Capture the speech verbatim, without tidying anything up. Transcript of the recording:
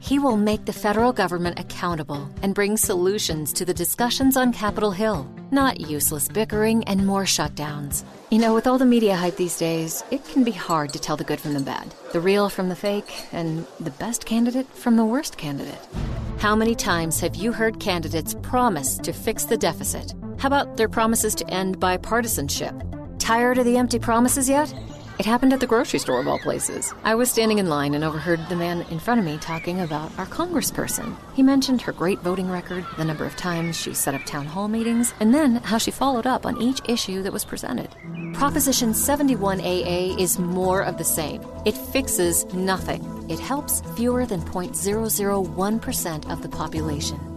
He will make the federal government accountable and bring solutions to the discussions on Capitol Hill, not useless bickering and more shutdowns. You know, with all the media hype these days, it can be hard to tell the good from the bad, the real from the fake, and the best candidate from the worst candidate. How many times have you heard candidates promise to fix the deficit? How about their promises to end bipartisanship? Tired of the empty promises yet? It happened at the grocery store of all places. I was standing in line and overheard the man in front of me talking about our congressperson. He mentioned her great voting record, the number of times she set up town hall meetings, and then how she followed up on each issue that was presented. Proposition seventy-one A A is more of the same. It fixes nothing. It helps fewer than zero point zero zero one percent of the population.